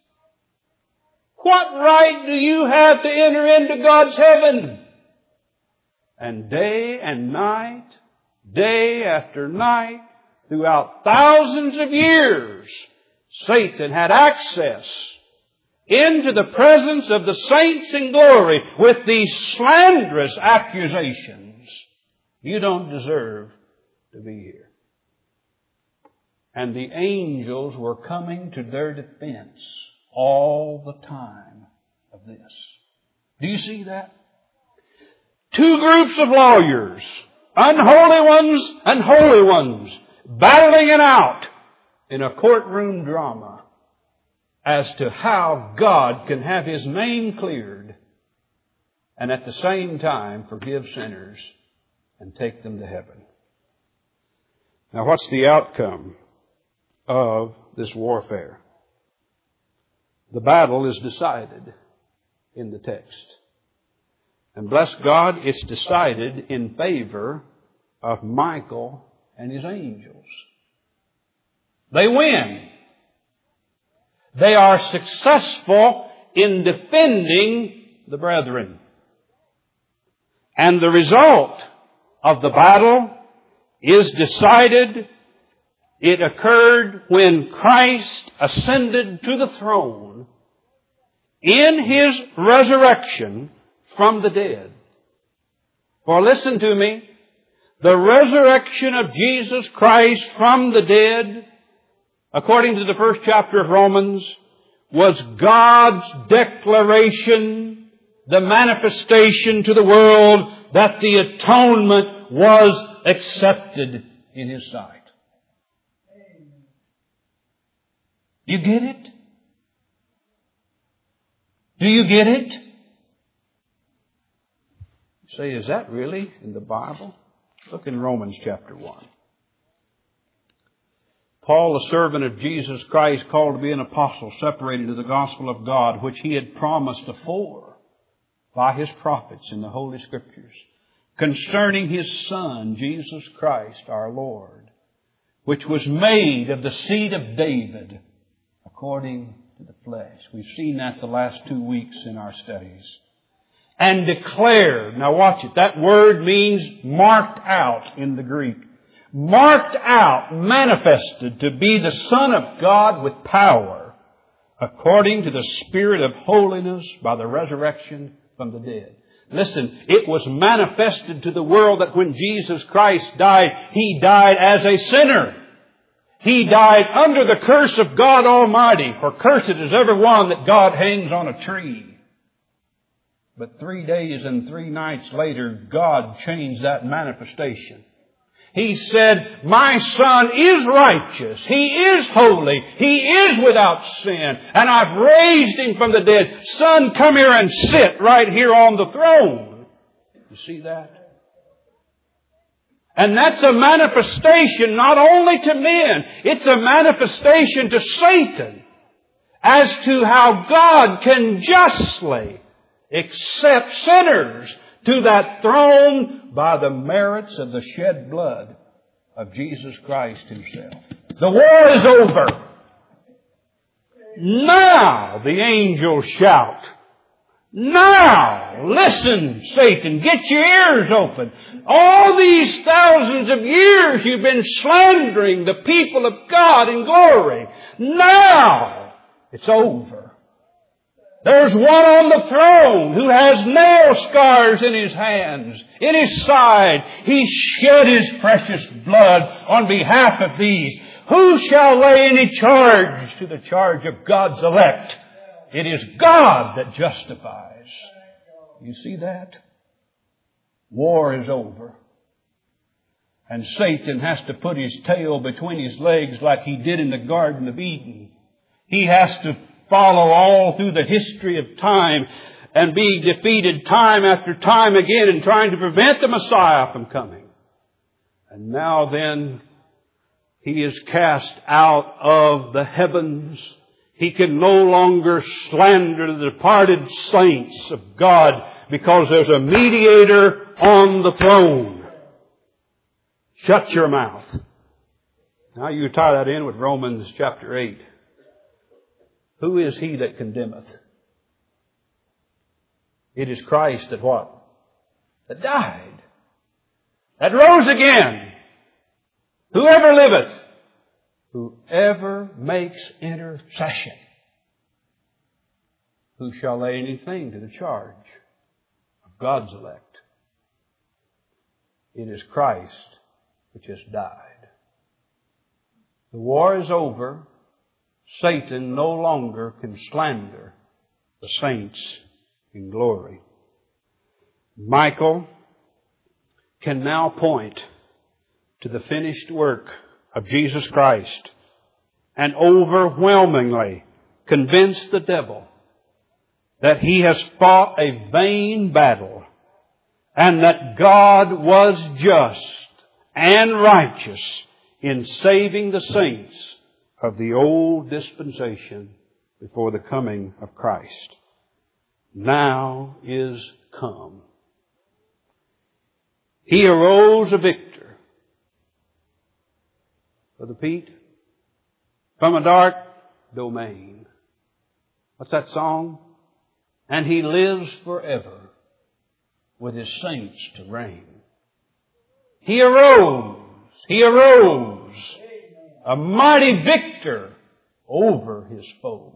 What right do you have to enter into God's heaven? And day and night, day after night, throughout thousands of years, Satan had access into the presence of the saints in glory with these slanderous accusations. You don't deserve to be here. And the angels were coming to their defense all the time of this. Do you see that? Two groups of lawyers, unholy ones and holy ones, battling it out in a courtroom drama as to how God can have His name cleared and at the same time forgive sinners and take them to heaven. Now, what's the outcome of this warfare? The battle is decided in the text. And bless God, it's decided in favor of Michael and his angels. They win. They are successful in defending the brethren. And the result of the battle is decided. It occurred when Christ ascended to the throne in His resurrection from the dead. For listen to me, the resurrection of Jesus Christ from the dead, according to the first chapter of Romans, was God's declaration, the manifestation to the world that the atonement was accepted in His sight. You get it? Do you get it? You say, is that really in the Bible? Look in Romans chapter one. Paul, a servant of Jesus Christ, called to be an apostle, separated to the gospel of God, which He had promised afore by His prophets in the Holy Scriptures, concerning His Son, Jesus Christ, our Lord, which was made of the seed of David, according to the flesh. We've seen that the last two weeks in our studies. And declared. Now watch it. That word means marked out in the Greek. Marked out, manifested to be the Son of God with power, according to the Spirit of holiness by the resurrection from the dead. Listen, it was manifested to the world that when Jesus Christ died, He died as a sinner. He died under the curse of God Almighty, for cursed is every one that God hangs on a tree. But three days and three nights later, God changed that manifestation. He said, my Son is righteous. He is holy. He is without sin. And I've raised Him from the dead. Son, come here and sit right here on the throne. You see that? And that's a manifestation not only to men. It's a manifestation to Satan as to how God can justly accept sinners to that throne by the merits of the shed blood of Jesus Christ Himself. The war is over. Now the angels shout. Now, listen, Satan, get your ears open. All these thousands of years you've been slandering the people of God in glory. Now it's over. There's one on the throne who has nail scars in his hands, in his side. He shed His precious blood on behalf of these. Who shall lay any charge to the charge of God's elect? It is God that justifies. You see that? War is over. And Satan has to put his tail between his legs like he did in the Garden of Eden. He has to follow all through the history of time and be defeated time after time again in trying to prevent the Messiah from coming. And now then, he is cast out of the heavens. He can no longer slander the departed saints of God because there's a mediator on the throne. Shut your mouth. Now you tie that in with Romans chapter eight. Who is he that condemneth? It is Christ that what? That died. That rose again. Whoever liveth. Whoever makes intercession. Who shall lay anything to the charge of God's elect? It is Christ which has died. The war is over. Satan no longer can slander the saints in glory. Michael can now point to the finished work of Jesus Christ and overwhelmingly convince the devil that he has fought a vain battle and that God was just and righteous in saving the saints of the old dispensation before the coming of Christ. Now is come. He arose a victor. Brother Pete, from a dark domain. What's that song? And He lives forever with His saints to reign. He arose. He arose. A mighty victor over His foes.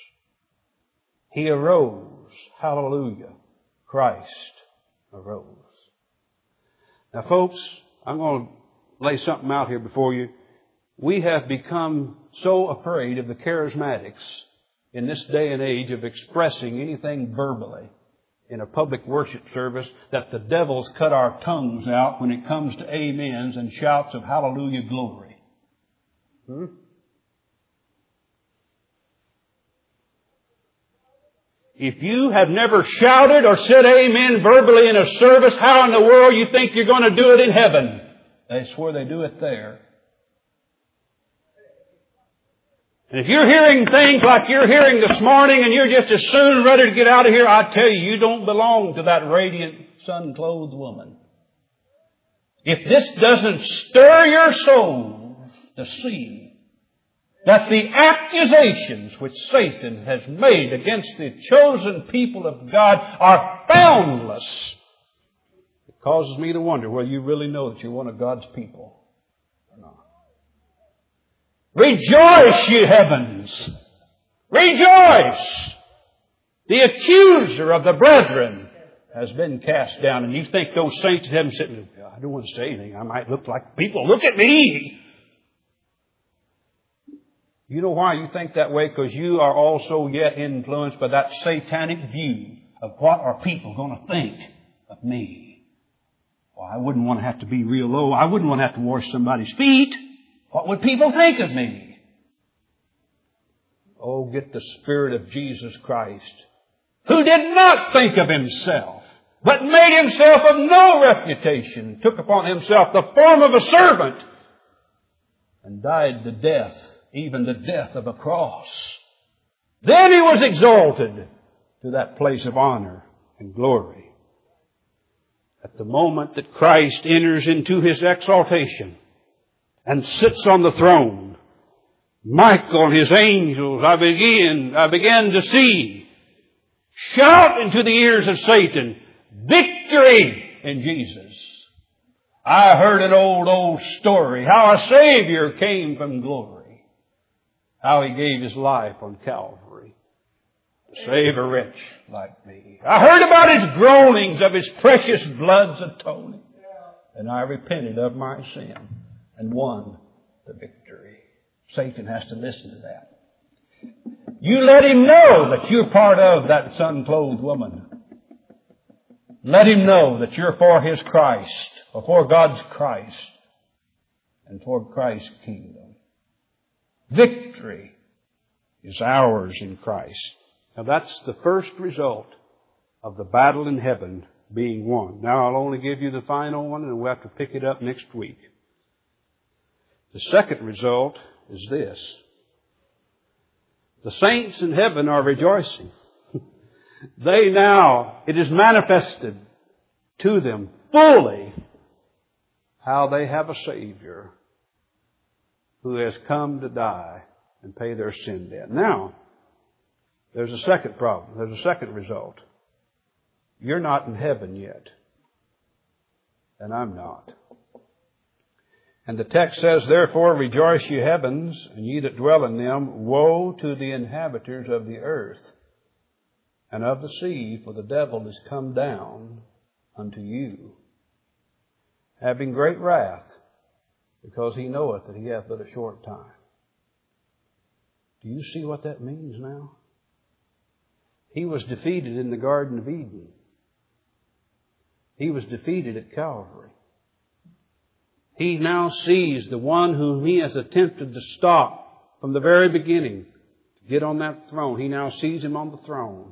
He arose. Hallelujah. Christ arose. Now folks, I'm going to lay something out here before you. We have become so afraid of the charismatics in this day and age of expressing anything verbally in a public worship service that the devil's cut our tongues out when it comes to amens and shouts of hallelujah glory. Hmm? If you have never shouted or said amen verbally in a service, how in the world you think you're going to do it in heaven? They swear they do it there. And if you're hearing things like you're hearing this morning and you're just as soon ready to get out of here, I tell you, you don't belong to that radiant, sun-clothed woman. If this doesn't stir your soul to see that the accusations which Satan has made against the chosen people of God are boundless, it causes me to wonder whether you really know that you're one of God's people. Rejoice, ye heavens! Rejoice! The accuser of the brethren has been cast down. And you think those saints in heaven sitting, I don't want to say anything. I might look like people. Look at me! You know why you think that way? Because you are also yet influenced by that satanic view of what are people going to think of me. Well, I wouldn't want to have to be real low. I wouldn't want to have to wash somebody's feet. What would people think of me? Oh, get the Spirit of Jesus Christ, who did not think of Himself, but made Himself of no reputation, took upon Himself the form of a servant, and died the death, even the death of a cross. Then He was exalted to that place of honor and glory. At the moment that Christ enters into His exaltation and sits on the throne, Michael and his angels, I begin, I began to see, shout into the ears of Satan, victory in Jesus. I heard an old, old story, how a Savior came from glory, how He gave His life on Calvary to save a wretch like me. I heard about His groanings of His precious blood's atoning, and I repented of my sin and won the victory. Satan has to listen to that. You let him know that you're part of that sun-clothed woman. Let him know that you're for His Christ, or for God's Christ, and for Christ's kingdom. Victory is ours in Christ. Now that's the first result of the battle in heaven being won. Now I'll only give you the final one, and we'll have to pick it up next week. The second result is this. The saints in heaven are rejoicing. They now, it is manifested to them fully how they have a Savior who has come to die and pay their sin debt. Now, there's a second problem. There's a second result. You're not in heaven yet. And I'm not. And the text says, therefore rejoice, ye heavens, and ye that dwell in them. Woe to the inhabitants of the earth and of the sea, for the devil is come down unto you, having great wrath, because he knoweth that he hath but a short time. Do you see what that means now? He was defeated in the Garden of Eden. He was defeated at Calvary. He now sees the one whom he has attempted to stop from the very beginning to get on that throne. He now sees him on the throne.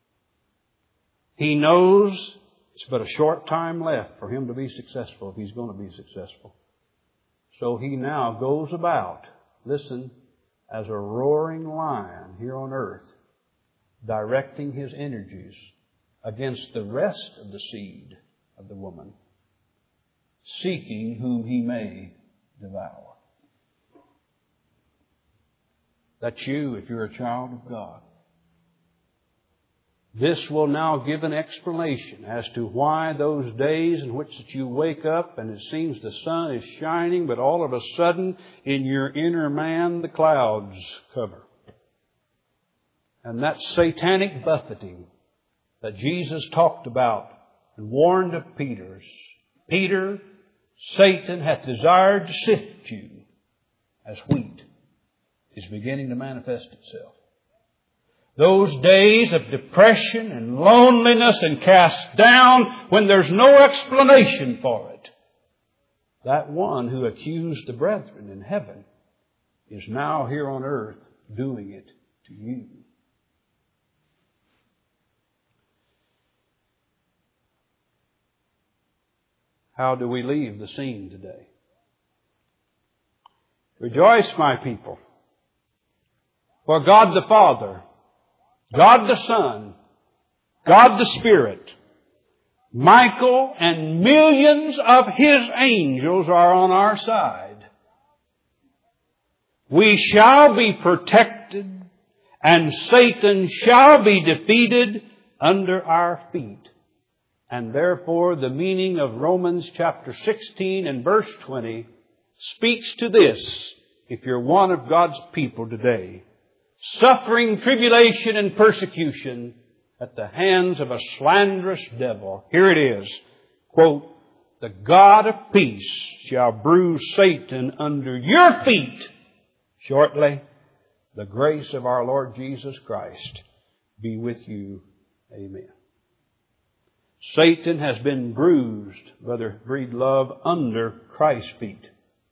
He knows it's but a short time left for him to be successful, if he's going to be successful. So he now goes about, listen, as a roaring lion here on earth, directing his energies against the rest of the seed of the woman, seeking whom he may devour. That's you if you're a child of God. This will now give an explanation as to why those days in which that you wake up and it seems the sun is shining, but all of a sudden in your inner man the clouds cover. And that satanic buffeting that Jesus talked about and warned of Peter's. Peter, Satan hath desired to sift you as wheat, is beginning to manifest itself. Those days of depression and loneliness and cast down when there's no explanation for it. That one who accused the brethren in heaven is now here on earth doing it to you. How do we leave the scene today? Rejoice, my people, for God the Father, God the Son, God the Spirit, Michael and millions of His angels are on our side. We shall be protected and Satan shall be defeated under our feet. And therefore the meaning of Romans chapter sixteen and verse twenty speaks to this. If you're one of God's people today, suffering tribulation and persecution at the hands of a slanderous devil. Here it is, quote, "The God of peace shall bruise Satan under your feet shortly. The grace of our Lord Jesus Christ be with you. Amen." Satan has been bruised, Brother Breedlove, under Christ's feet.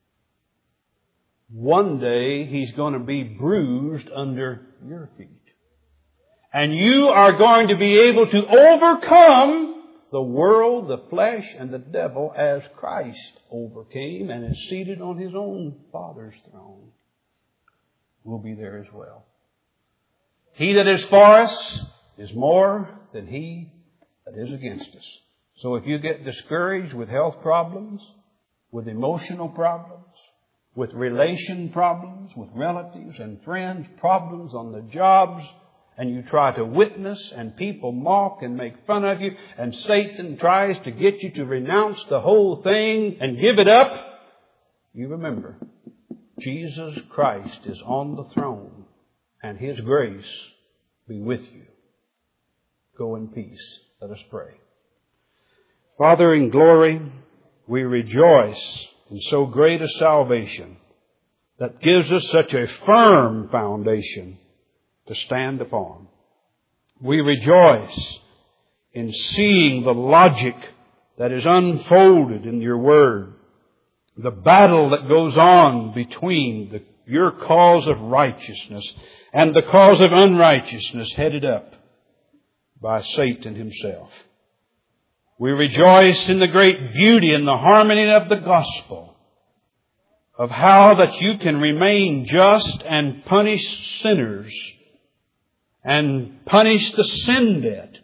One day He's going to be bruised under your feet. And you are going to be able to overcome the world, the flesh, and the devil as Christ overcame and is seated on His own Father's throne. We'll be there as well. He that is for us is more than he that is against us. So if you get discouraged with health problems, with emotional problems, with relation problems, with relatives and friends, problems on the jobs, and you try to witness and people mock and make fun of you, and Satan tries to get you to renounce the whole thing and give it up, you remember, Jesus Christ is on the throne and His grace be with you. Go in peace. Let us pray. Father in glory, we rejoice in so great a salvation that gives us such a firm foundation to stand upon. We rejoice in seeing the logic that is unfolded in your Word, the battle that goes on between the, your cause of righteousness and the cause of unrighteousness headed up by Satan himself. We rejoice in the great beauty and the harmony of the gospel, of how that you can remain just and punish sinners and punish the sin debt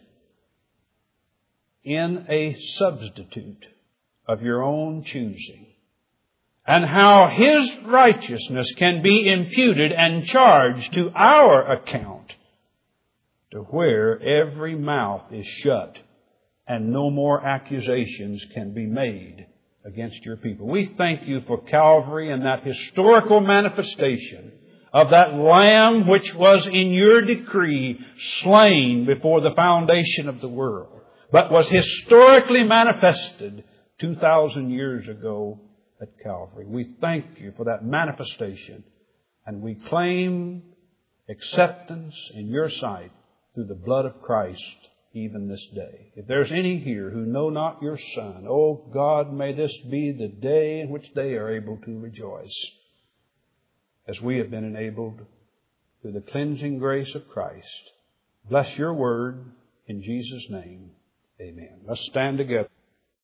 in a substitute of your own choosing, and how His righteousness can be imputed and charged to our account, to where every mouth is shut and no more accusations can be made against your people. We thank you for Calvary and that historical manifestation of that Lamb which was in your decree slain before the foundation of the world, but was historically manifested two thousand years ago at Calvary. We thank you for that manifestation, and we claim acceptance in your sight through the blood of Christ even this day. If there's any here who know not your Son, oh God, may this be the day in which they are able to rejoice, as we have been enabled through the cleansing grace of Christ. Bless your word in Jesus' name. Amen. Let's stand together.